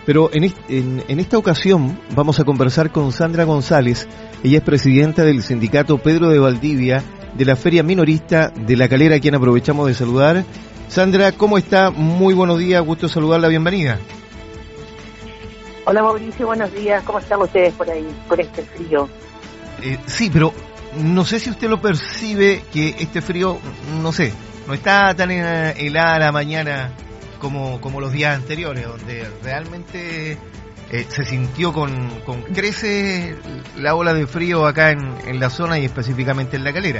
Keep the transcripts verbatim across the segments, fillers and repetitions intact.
Pero en, est- en, en esta ocasión vamos a conversar con Sandra González. Ella es presidenta del sindicato Pedro de Valdivia de la Feria Minorista de La Calera, a quien aprovechamos de saludar. Sandra, ¿cómo está? Muy buenos días, gusto saludarla, bienvenida. Hola Mauricio, buenos días, ¿cómo están ustedes por ahí, por este frío? Eh, sí, pero no sé si usted lo percibe, que este frío, no sé, no está tan eh, helada la mañana como, como los días anteriores, donde realmente eh, se sintió con, con crece la ola de frío acá en, en la zona y específicamente en La Calera.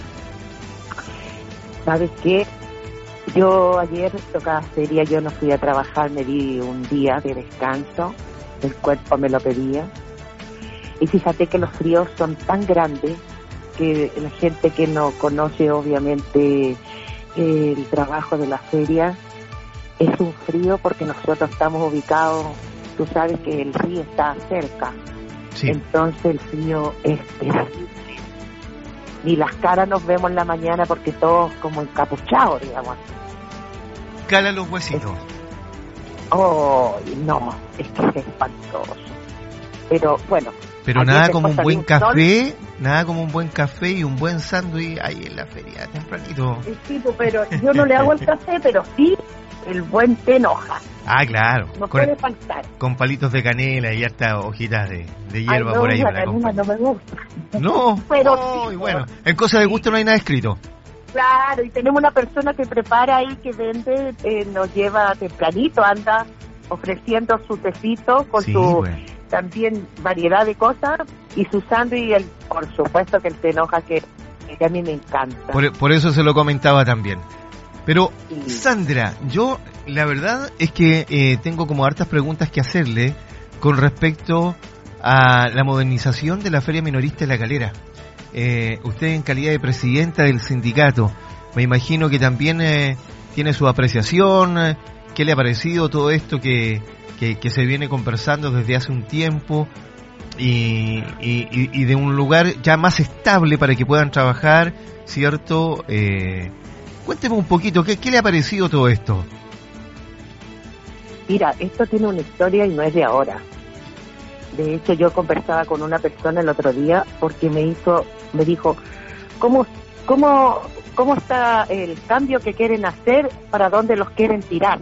¿Sabes qué? Yo ayer tocaba feria, yo no fui a trabajar, me di un día de descanso, el cuerpo me lo pedía. Y fíjate que los fríos son tan grandes que la gente que no conoce obviamente eh, el trabajo de la feria, es un frío porque nosotros estamos ubicados, tú sabes que el río está cerca, Sí. Entonces el frío es terrible. Ni las caras nos vemos en la mañana porque todos como encapuchados, digamos. Cala los huesitos. Oh, no, es que es espantoso. Pero bueno. Pero ayer nada como un después buen salió un café, nada como un buen café y un buen sándwich ahí en la feria, tempranito. sol. Sí, pues, pero yo no le hago el café, pero sí el buen té en hoja. Ah, claro. No Con, puede faltar. con palitos de canela y hartas hojitas de, de hierba Ay, no, por ahí. la para canela no me gusta. No, Pero no, sí, y bueno, sí. en cosa de gusto no hay nada escrito. Claro, y tenemos una persona que prepara ahí, que vende, eh, nos lleva tempranito, anda ofreciendo su tecito con Sí, su bueno. también variedad de cosas y su sándwich, y el, por supuesto que el té en hoja que, que a mí me encanta. Por, por eso se lo comentaba también. Pero, Sí. Sandra, yo la verdad es que eh, tengo como hartas preguntas que hacerle con respecto a la modernización de la Feria Minorista de La Calera. Eh, usted en calidad de presidenta del sindicato, me imagino que también eh, tiene su apreciación. eh, ¿Qué le ha parecido todo esto que, que, que se viene conversando desde hace un tiempo y, y, y de un lugar ya más estable para que puedan trabajar, ¿cierto? Eh, cuénteme un poquito, ¿qué, ¿qué le ha parecido todo esto? Mira, esto tiene una historia y no es de ahora. De hecho, yo conversaba con una persona el otro día porque me hizo, me dijo, ¿cómo, cómo, cómo está el cambio que quieren hacer, para dónde los quieren tirar?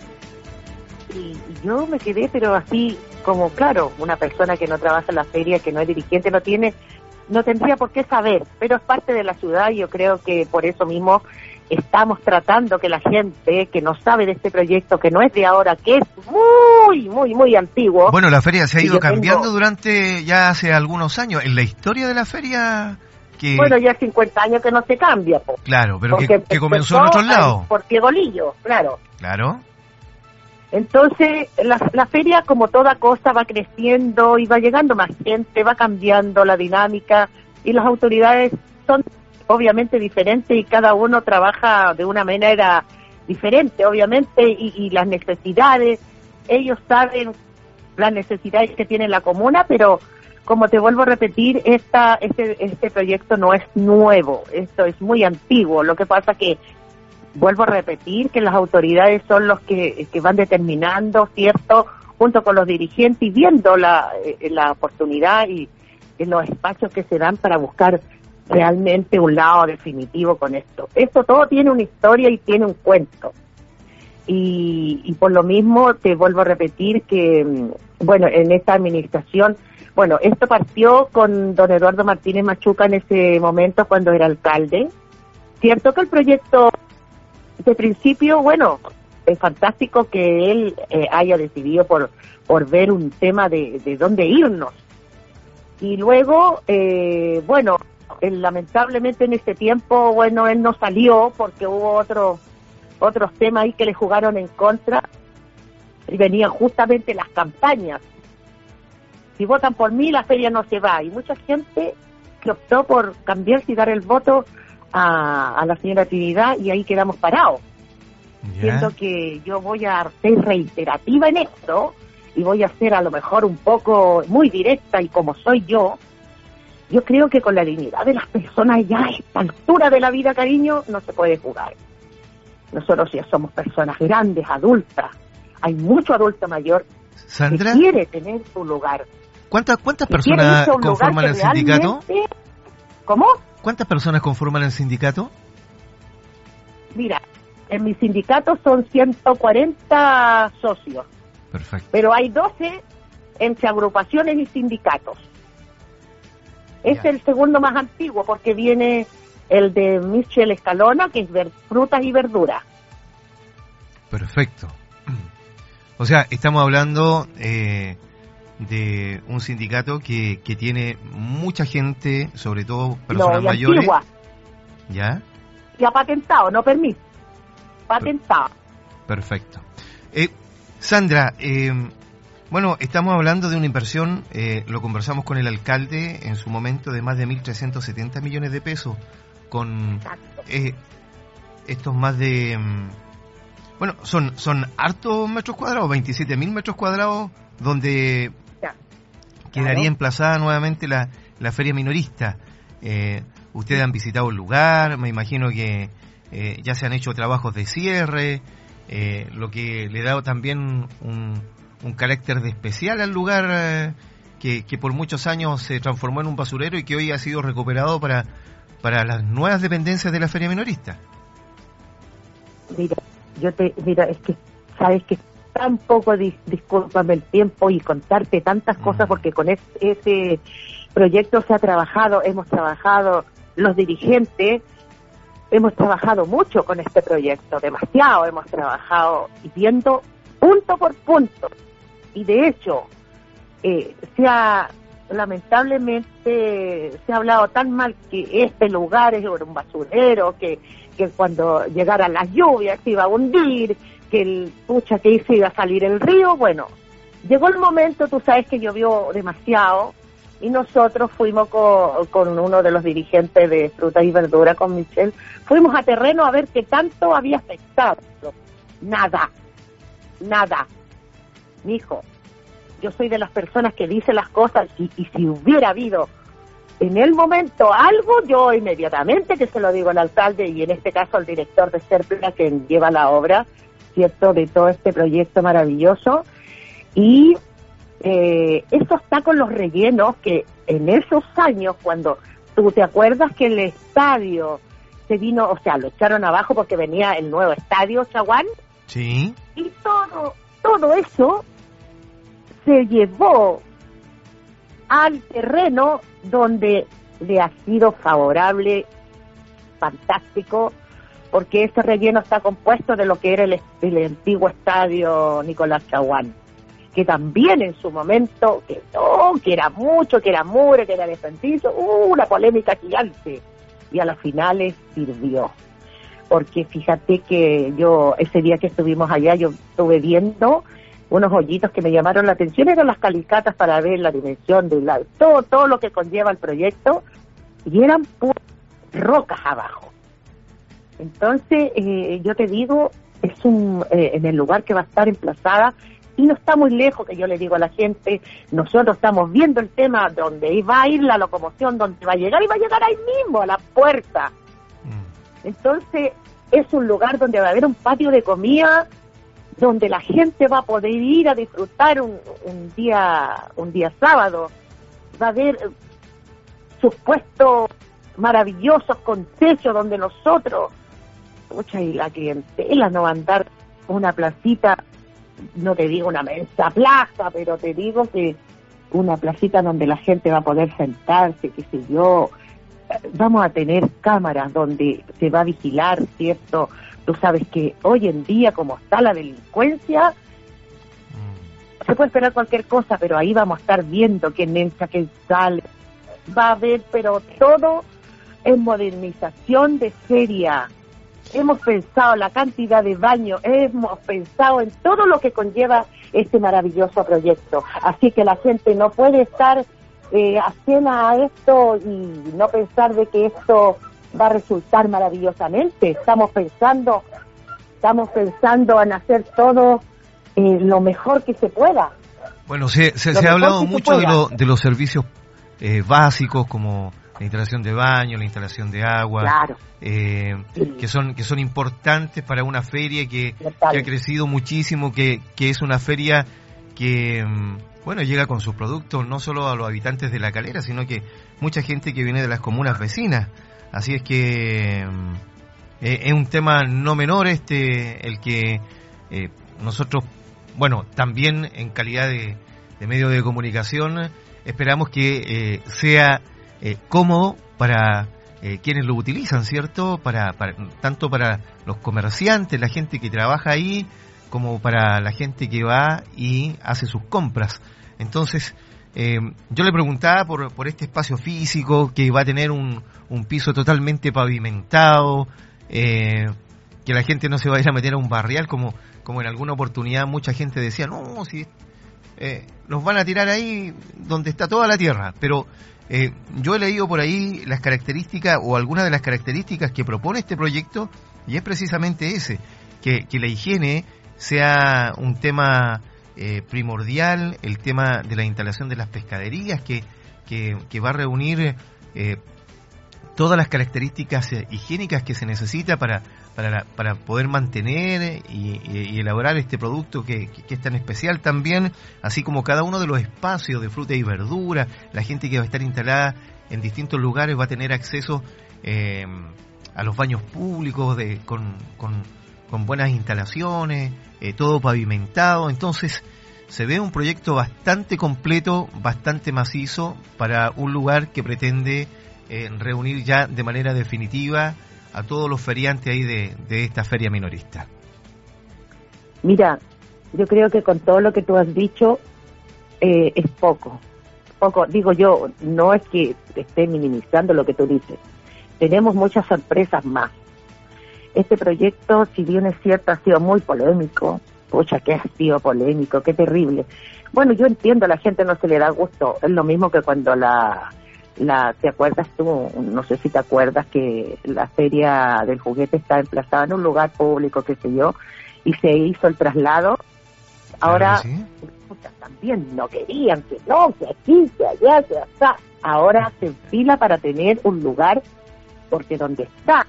Y, y yo me quedé, pero así como, claro, una persona que no trabaja en la feria, que no es dirigente, no tiene, no tendría por qué saber, pero es parte de la ciudad y yo creo que por eso mismo estamos tratando que la gente que no sabe de este proyecto, que no es de ahora, que es muy, muy, muy antiguo. Bueno, la feria se ha Y ido yo cambiando tengo- durante ya hace algunos años. En la historia de la feria, que Bueno, ya cincuenta años que no se cambia, po. claro, pero que, Porque que comenzó en empezó otros lados. ahí por Piegolillo, claro. Claro. Entonces, la, la feria, como toda cosa, va creciendo y va llegando más gente, va cambiando la dinámica y las autoridades son obviamente diferentes y cada uno trabaja de una manera diferente, obviamente, y, y las necesidades, ellos saben las necesidades que tiene la comuna, pero como te vuelvo a repetir, esta, este, este proyecto no es nuevo, esto es muy antiguo. Lo que pasa que vuelvo a repetir que las autoridades son los que, que van determinando, ¿cierto?, junto con los dirigentes y viendo la, eh, la oportunidad y en los espacios que se dan para buscar realmente un lado definitivo con esto. Esto todo tiene una historia y tiene un cuento. Y, y por lo mismo te vuelvo a repetir que, bueno, en esta administración, bueno, esto partió con don Eduardo Martínez Machuca en ese momento cuando era alcalde. Cierto que el proyecto de principio, bueno, es fantástico que él eh, haya decidido por, por ver un tema de, de dónde irnos. Y luego, eh, bueno, él, lamentablemente en este tiempo, bueno, él no salió porque hubo otros otros temas ahí que le jugaron en contra y venían justamente las campañas. Si votan por mí, la feria no se va. Y mucha gente que optó por cambiarse y dar el voto a, a la señora Trinidad y ahí quedamos parados. Ya. Siento que yo voy a ser reiterativa en esto y voy a ser a lo mejor un poco muy directa y como soy yo, yo creo que con la dignidad de las personas ya a esta altura de la vida, cariño, no se puede jugar. Nosotros ya somos personas grandes, adultas, hay mucho adulto mayor Sandra, que quiere tener su lugar. ¿Cuántas cuántas personas conforman el sindicato? ¿Cómo? ¿Cuántas personas conforman el sindicato? Mira, en mi sindicato son ciento cuarenta socios. Perfecto. Pero hay doce entre agrupaciones y sindicatos. Es Ya. el segundo más antiguo porque viene el de Michel Escalona, que es ver, frutas y verduras. Perfecto. O sea, estamos hablando eh, de un sindicato que, que tiene mucha gente, sobre todo personas No, y mayores. antigua. ¿Ya? Y ha patentado, no permiso. Patentado. Perfecto. Eh, Sandra, eh, bueno, estamos hablando de una inversión, eh, lo conversamos con el alcalde en su momento, de más de mil trescientos setenta millones de pesos, con eh, estos más de... mm, bueno, son son hartos metros cuadrados, veintisiete mil metros cuadrados, donde Ya. quedaría Claro. emplazada nuevamente la, la feria minorista. Eh, ustedes han visitado el lugar, me imagino que eh, ya se han hecho trabajos de cierre, eh, lo que le da también un, un carácter de especial al lugar, eh, que, que por muchos años se transformó en un basurero y que hoy ha sido recuperado para, para las nuevas dependencias de la feria minorista. Mira, yo te, mira, es que sabes que tan poco, dis, discúlpame el tiempo y contarte tantas cosas, Mm. porque con ese, ese proyecto se ha trabajado, hemos trabajado los dirigentes, hemos trabajado mucho con este proyecto, demasiado hemos trabajado y viendo punto por punto, y de hecho eh, se ha, lamentablemente se ha hablado tan mal que este lugar es un basurero, que que cuando llegaran las lluvias se iba a hundir, que el pucha que se iba a salir el río. Bueno, llegó el momento, tú sabes que llovió demasiado, y nosotros fuimos con, con uno de los dirigentes de frutas y verduras, con Michelle, fuimos a terreno a ver qué tanto había afectado. Nada, nada. Mijo, yo soy de las personas que dice las cosas, y, y si hubiera habido en el momento algo, yo inmediatamente que se lo digo al alcalde y en este caso al director de Serpla, que lleva la obra, ¿cierto?, de todo este proyecto maravilloso. Y eh, eso está con los rellenos que en esos años, cuando tú te acuerdas que el estadio se vino, o sea, lo echaron abajo porque venía el nuevo estadio Chaguán, Sí. y todo, todo eso se llevó al terreno donde le ha sido favorable, fantástico, porque ese relleno está compuesto de lo que era el, el antiguo estadio Nicolás Chaguán, que también en su momento, que no, que era mucho, que era muro, que era defensivo, uh, una polémica gigante, y a las finales sirvió, porque fíjate que yo, ese día que estuvimos allá, yo estuve viendo unos hoyitos que me llamaron la atención, eran las calicatas para ver la dimensión de la, todo, todo lo que conlleva el proyecto, y eran puras rocas abajo. Entonces, eh, yo te digo, es un eh, en el lugar que va a estar emplazada, y no está muy lejos, que yo le digo a la gente, nosotros estamos viendo el tema donde va a ir la locomoción, donde va a llegar, y va a llegar ahí mismo, a la puerta. Mm. Entonces, es un lugar donde va a haber un patio de comida, donde la gente va a poder ir a disfrutar un, un día un día sábado. Va a haber sus puestos maravillosos con techo, donde nosotros, pucha, y la clientela no va a andar una placita, no te digo una mensa plaza, pero te digo que una placita donde la gente va a poder sentarse, qué sé yo. Vamos a tener cámaras donde se va a vigilar, ¿cierto? Tú sabes que hoy en día, como está la delincuencia, mm. se puede esperar cualquier cosa, pero ahí vamos a estar viendo quién entra, quién sale. Va a haber, pero todo en modernización de feria. Hemos pensado la cantidad de baños, hemos pensado en todo lo que conlleva este maravilloso proyecto. Así que la gente no puede estar eh, ajena a esto y no pensar de que esto va a resultar maravillosamente. Estamos pensando, estamos pensando en hacer todo eh, lo mejor que se pueda. Bueno, se, se, se ha hablado mucho de, lo, de los servicios eh, básicos, como la instalación de baño, la instalación de agua, claro. eh, sí. que son que son importantes para una feria que, que ha crecido muchísimo, que, que es una feria que, bueno, llega con sus productos no solo a los habitantes de La Calera, sino que mucha gente que viene de las comunas vecinas. Así es que eh, es un tema no menor este, el que eh, nosotros, bueno, también en calidad de, de medio de comunicación, esperamos que eh, sea eh, cómodo para eh, quienes lo utilizan, ¿cierto? Para, para tanto para los comerciantes, la gente que trabaja ahí, como para la gente que va y hace sus compras. Entonces, eh, yo le preguntaba por, por este espacio físico que va a tener un, un piso totalmente pavimentado, eh, que la gente no se va a ir a meter a un barrial como, como en alguna oportunidad mucha gente decía, no, si eh, nos van a tirar ahí donde está toda la tierra. Pero eh, yo he leído por ahí las características o algunas de las características que propone este proyecto, y es precisamente ese, que, que la higiene sea un tema eh, primordial, el tema de la instalación de las pescaderías, que, que, que va a reunir eh, todas las características eh, higiénicas que se necesita para, para, la, para poder mantener y, y, y elaborar este producto que, que, que es tan especial también, así como cada uno de los espacios de fruta y verdura. La gente que va a estar instalada en distintos lugares va a tener acceso eh, a los baños públicos de, con, con, con buenas instalaciones, eh, todo pavimentado. Entonces se ve un proyecto bastante completo, bastante macizo para un lugar que pretende eh, reunir ya de manera definitiva a todos los feriantes ahí de, de esta feria minorista. Mira, yo creo que con todo lo que tú has dicho eh, es poco, poco, digo yo, no es que te esté minimizando lo que tú dices, tenemos muchas sorpresas más. Este proyecto, si bien es cierto, ha sido muy polémico. Pucha, que ha sido polémico, qué terrible. Bueno, yo entiendo, a la gente no se le da gusto. Es lo mismo que cuando la, la, ¿te acuerdas tú? No sé si te acuerdas que la feria del juguete está emplazada en un lugar público, qué sé yo, y se hizo el traslado. Ahora, claro, ¿sí? Pucha, también no querían que no, que aquí, que allá, que allá. Ahora se enfila para tener un lugar, porque donde está,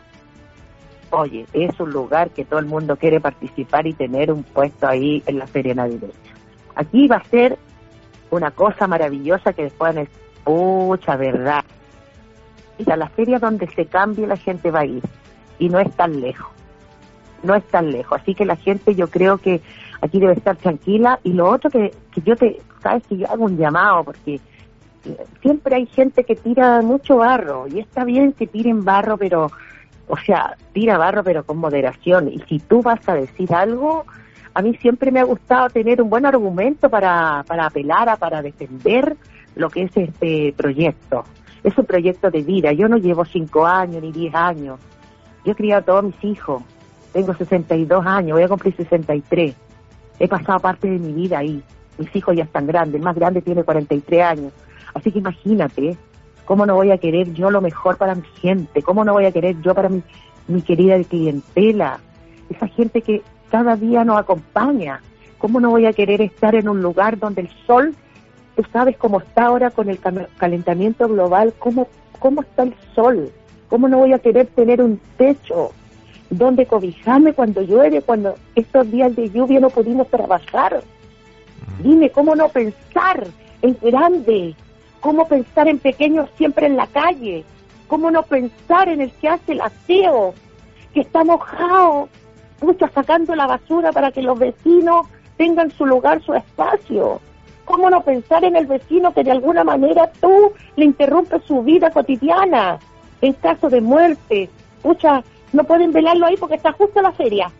oye, es un lugar que todo el mundo quiere participar y tener un puesto ahí en la feria navideña. Aquí va a ser una cosa maravillosa que después van a decir, pucha, verdad. Mira, la feria donde se cambie la gente va a ir, y no es tan lejos, no es tan lejos. Así que la gente, yo creo que aquí debe estar tranquila. Y lo otro que, que yo te, sabes que yo hago un llamado, porque siempre hay gente que tira mucho barro, y está bien que tiren barro, pero o sea, tira barro pero con moderación. Y si tú vas a decir algo, a mí siempre me ha gustado tener un buen argumento para, para apelar, a, para defender lo que es este proyecto. Es un proyecto de vida. Yo no llevo cinco años ni diez años. Yo he criado a todos mis hijos. Tengo sesenta y dos años, voy a cumplir sesenta y tres. He pasado parte de mi vida ahí. Mis hijos ya están grandes. El más grande tiene cuarenta y tres años. Así que imagínate, ¿cómo no voy a querer yo lo mejor para mi gente? ¿Cómo no voy a querer yo para mi, mi querida clientela? Esa gente que cada día nos acompaña. ¿Cómo no voy a querer estar en un lugar donde el sol, tú sabes cómo está ahora con el calentamiento global, cómo, cómo está el sol? ¿Cómo no voy a querer tener un techo donde cobijarme cuando llueve, cuando estos días de lluvia no pudimos trabajar? Dime, ¿cómo no pensar en grande? ¿Cómo pensar en pequeños siempre en la calle? ¿Cómo no pensar en el que hace el aseo, que está mojado, pucha, sacando la basura para que los vecinos tengan su lugar, su espacio? ¿Cómo no pensar en el vecino que de alguna manera tú le interrumpes su vida cotidiana en caso de muerte? Pucha, no pueden velarlo ahí porque está justo la feria.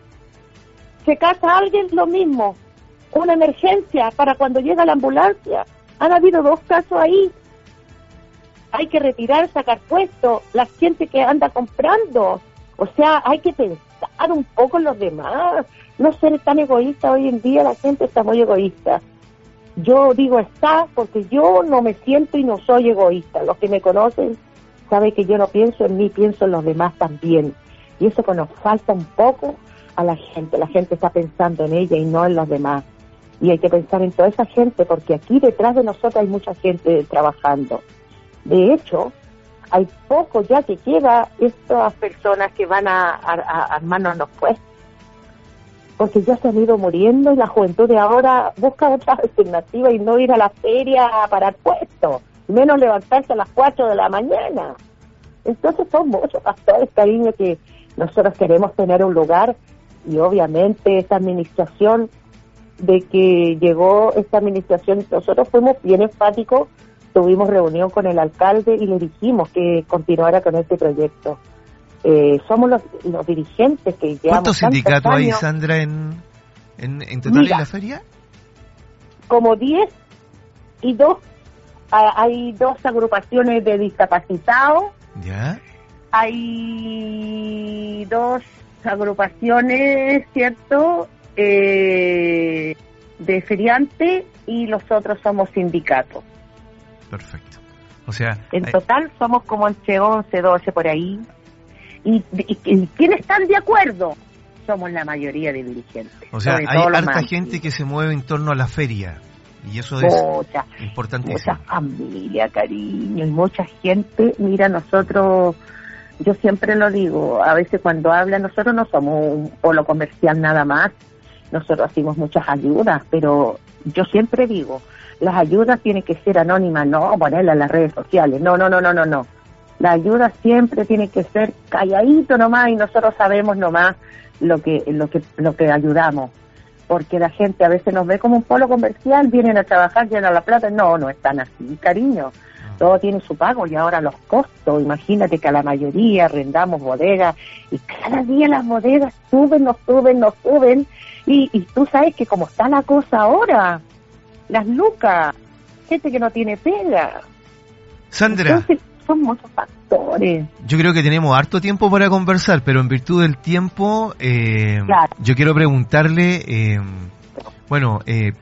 Se casa alguien, lo mismo. Una emergencia para cuando llega la ambulancia. Han habido dos casos ahí. Hay que retirar, sacar puestos, la gente que anda comprando. O sea, hay que pensar un poco en los demás. No ser tan egoísta. Hoy en día la gente está muy egoísta. Yo digo está porque yo no me siento y no soy egoísta. Los que me conocen saben que yo no pienso en mí, pienso en los demás también. Y eso que nos falta un poco a la gente. La gente está pensando en ella y no en los demás. Y hay que pensar en toda esa gente, porque aquí detrás de nosotros hay mucha gente trabajando. De hecho, hay poco ya que queda estas personas que van a, a, a armarnos los puestos. porque ya se han ido muriendo y la juventud de ahora busca otras alternativas y no ir a la feria a parar puestos, menos levantarse a las cuatro de la mañana. Entonces son muchos factores, cariño, que nosotros queremos tener un lugar, y obviamente esta administración, de que llegó esta administración, nosotros fuimos bien enfáticos, tuvimos reunión con el alcalde y le dijimos que continuara con este proyecto. Eh, somos los, los dirigentes que llevamos. ¿Cuántos sindicatos años. hay, Sandra, en, en, en total Mira, en la feria? Como diez y dos, hay dos agrupaciones de discapacitados. ¿Ya? Hay dos agrupaciones, ¿cierto?, eh, de feriantes, y los otros somos sindicatos. Perfecto. O sea, en hay... total somos como entre once, doce por ahí. Y, y, y ¿quiénes están de acuerdo? Somos la mayoría de dirigentes. O sea, hay harta gente que se mueve en torno a la feria, y eso es mucha, importantísimo. Mucha familia, cariño, y mucha gente. Mira, nosotros, yo siempre lo digo, a veces cuando hablan, nosotros no somos un polo comercial nada más, nosotros hacemos muchas ayudas, pero yo siempre digo, las ayudas tienen que ser anónimas, no ponerlas en las redes sociales, no, no, no, no, no, no. La ayuda siempre tiene que ser calladito nomás, y nosotros sabemos nomás lo que, lo que, lo que ayudamos, porque la gente a veces nos ve como un polo comercial, vienen a trabajar, llenan la plata. No, no están así, cariño. Todo tiene su pago, y ahora los costos, imagínate que a la mayoría arrendamos bodegas, y cada día las bodegas suben, nos suben, nos suben, y, y tú sabes que como está la cosa ahora, las lucas, gente que no tiene pega. Sandra, entonces, son muchos factores. Yo creo que tenemos harto tiempo para conversar, pero en virtud del tiempo, eh, claro. yo quiero preguntarle, eh, bueno, eh,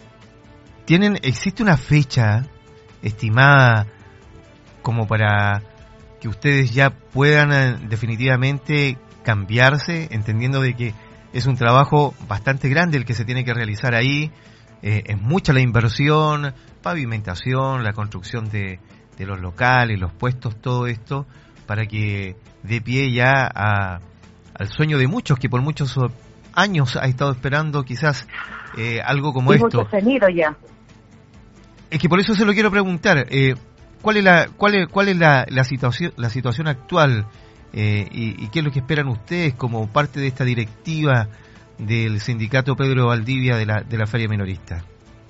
tienen, ¿existe una fecha estimada como para que ustedes ya puedan eh, definitivamente cambiarse, entendiendo de que es un trabajo bastante grande el que se tiene que realizar ahí, eh, es mucha la inversión, pavimentación, la construcción de, de los locales, los puestos, todo esto, para que dé pie ya a, al sueño de muchos que por muchos años ha estado esperando quizás eh, algo como y esto. Mucho sonido ya. Es que por eso se lo quiero preguntar, eh, ¿cuál es la cuál es, cuál es la, la situación la situación actual eh, y, y qué es lo que esperan ustedes como parte de esta directiva del sindicato Pedro Valdivia de la de la Feria Minorista?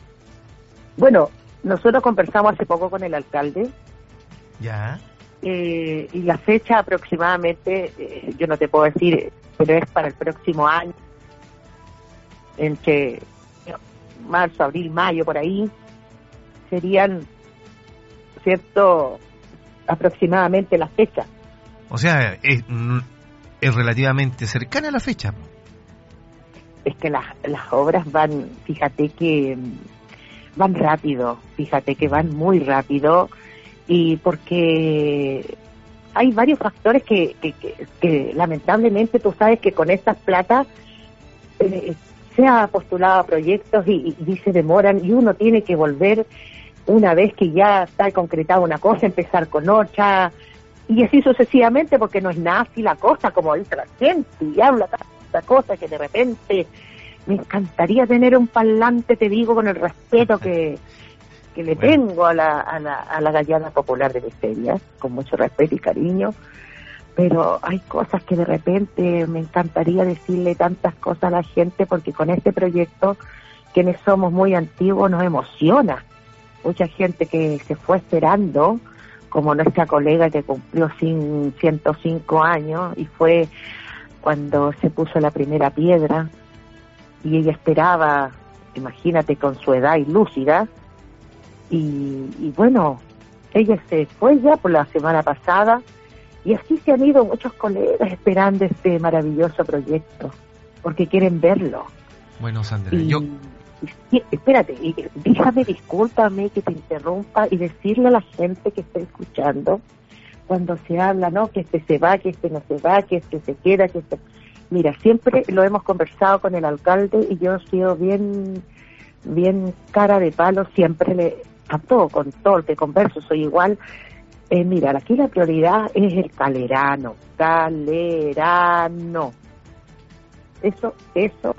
Bueno, nosotros conversamos hace poco con el alcalde. Ya. Eh, y la fecha aproximadamente, eh, yo no te puedo decir, pero es para el próximo año, entre marzo, abril, mayo, por ahí. Serían, ¿cierto?, aproximadamente la fecha. O sea, es, es relativamente cercana a la fecha. Es que las, las obras van, fíjate que van rápido, fíjate que van muy rápido, y porque hay varios factores que, que, que, que lamentablemente tú sabes que con estas platas eh, se ha postulado a proyectos y, y, y se demoran, y uno tiene que volver una vez que ya está concretada una cosa, empezar con otra, y así sucesivamente, porque no es nada así la cosa, como dice la gente, y habla tanta cosa que de repente me encantaría tener un parlante, te digo, con el respeto que, que le bueno. tengo a la, a la, a la gallada popular de Miseria, con mucho respeto y cariño, pero hay cosas que de repente me encantaría decirle tantas cosas a la gente, porque con este proyecto, quienes somos muy antiguos, nos emociona. Mucha gente que se fue esperando, como nuestra colega que cumplió sin ciento cinco años, y fue cuando se puso la primera piedra, y ella esperaba, imagínate, con su edad y lúcida, y, y bueno, ella se fue ya por la semana pasada, y así se han ido muchos colegas esperando este maravilloso proyecto, porque quieren verlo. Bueno, Sandra, y, yo... y, espérate, y, déjame, discúlpame que te interrumpa, y decirle a la gente que está escuchando, cuando se habla, ¿no?, que este se va, que este no se va, que este se queda, que este... Mira, siempre lo hemos conversado con el alcalde, y yo he sido bien, bien cara de palo, siempre le, a todo, con todo el que converso, soy igual. Eh, mira, aquí la prioridad es el calerano, calerano. Eso, eso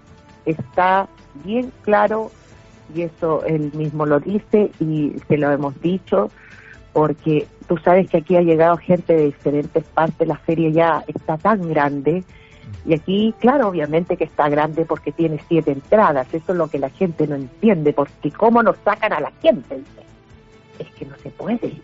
está bien claro, y eso él mismo lo dice y se lo hemos dicho, porque tú sabes que aquí ha llegado gente de diferentes partes, la feria ya está tan grande, y aquí, claro, obviamente que está grande porque tiene siete entradas, eso es lo que la gente no entiende, porque cómo nos sacan a la gente, dice. Es que no se puede.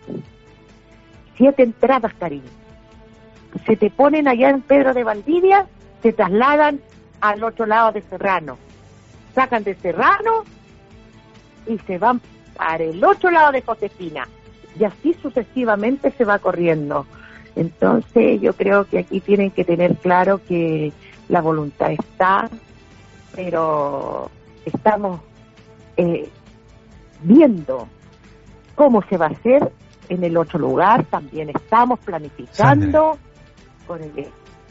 Siete entradas, cariño. Se te ponen allá en Pedro de Valdivia, se trasladan al otro lado de Serrano, sacan de Serrano y se van para el otro lado de Josefina, y así sucesivamente se va corriendo. Entonces yo creo que aquí tienen que tener claro que la voluntad está, pero estamos eh, viendo cómo se va a hacer en el otro lugar, también estamos planificando. Sandra. Con el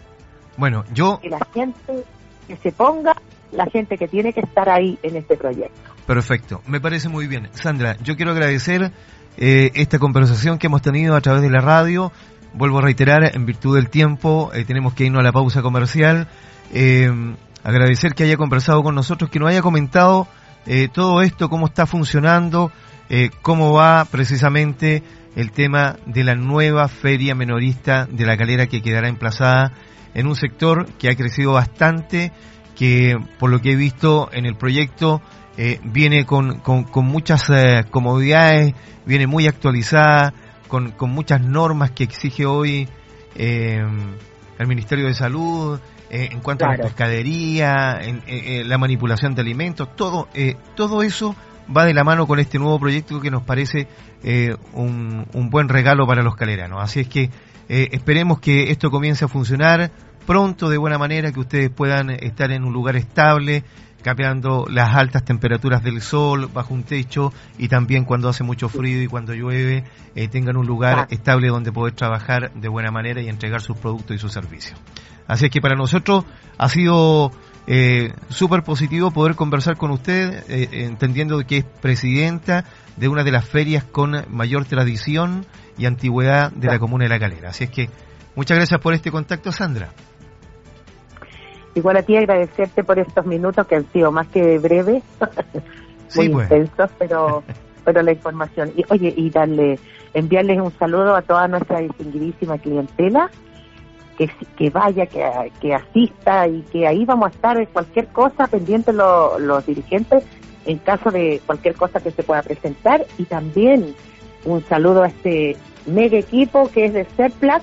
bueno, yo que la gente que se ponga, la gente que tiene que estar ahí en este proyecto. Perfecto, me parece muy bien. Sandra, yo quiero agradecer eh, esta conversación que hemos tenido a través de la radio. Vuelvo a reiterar, en virtud del tiempo, eh, tenemos que irnos a la pausa comercial. Eh, agradecer que haya conversado con nosotros, que nos haya comentado eh, todo esto, cómo está funcionando, eh, cómo va precisamente el tema de la nueva feria minorista de La Calera, que quedará emplazada en un sector que ha crecido bastante, que por lo que he visto en el proyecto eh, viene con, con, con muchas eh, comodidades, viene muy actualizada, con, con muchas normas que exige hoy eh, el Ministerio de Salud, eh, en cuanto claro. a la pescadería, en, eh, la manipulación de alimentos, todo, eh, todo eso va de la mano con este nuevo proyecto que nos parece eh, un, un buen regalo para los caleranos. Así es que eh, esperemos que esto comience a funcionar pronto, de buena manera, que ustedes puedan estar en un lugar estable, capeando las altas temperaturas del sol, bajo un techo, y también cuando hace mucho frío y cuando llueve, eh, tengan un lugar estable donde poder trabajar de buena manera y entregar sus productos y sus servicios. Así es que para nosotros ha sido eh, súper positivo poder conversar con usted, eh, entendiendo que es presidenta de una de las ferias con mayor tradición y antigüedad de la comuna de La Calera. Así es que muchas gracias por este contacto, Sandra. Igual a ti agradecerte por estos minutos que han sido más que breves, muy sí, pues. intensos, pero pero la información. Y oye, y darle, enviarles un saludo a toda nuestra distinguidísima clientela, que que vaya, que, que asista, y que ahí vamos a estar en cualquier cosa, pendientes lo, los dirigentes, en caso de cualquier cosa que se pueda presentar. Y también un saludo a este mega equipo que es de Serplas,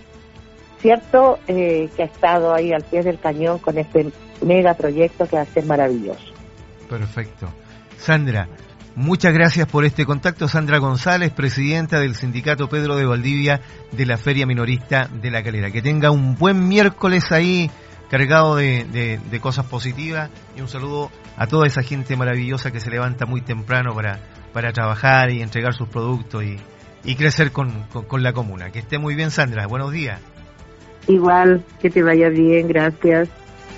cierto, eh, que ha estado ahí al pie del cañón con este mega proyecto que va a ser maravilloso. Perfecto. Sandra, muchas gracias por este contacto. Sandra González, presidenta del Sindicato Pedro de Valdivia de la Feria Minorista de La Calera. Que tenga un buen miércoles ahí, cargado de, de, de cosas positivas, y un saludo a toda esa gente maravillosa que se levanta muy temprano para, para trabajar y entregar sus productos y, y crecer con, con, con la comuna. Que esté muy bien, Sandra. Buenos días. Igual, que te vaya bien, gracias.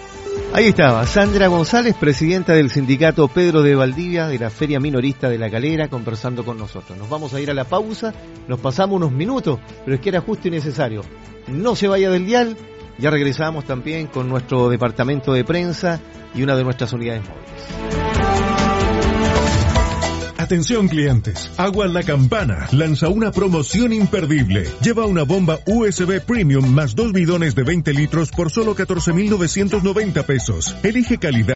Ahí estaba, Sandra González, presidenta del Sindicato Pedro de Valdivia de la Feria Minorista de La Calera, conversando con nosotros. Nos vamos a ir a la pausa, nos pasamos unos minutos, pero es que era justo y necesario. No se vaya del dial, ya regresamos también con nuestro departamento de prensa y una de nuestras unidades móviles. Atención clientes, Agua La Campana lanza una promoción imperdible. Lleva una bomba U S B Premium más dos bidones de veinte litros por solo catorce mil novecientos noventa pesos. Elige calidad.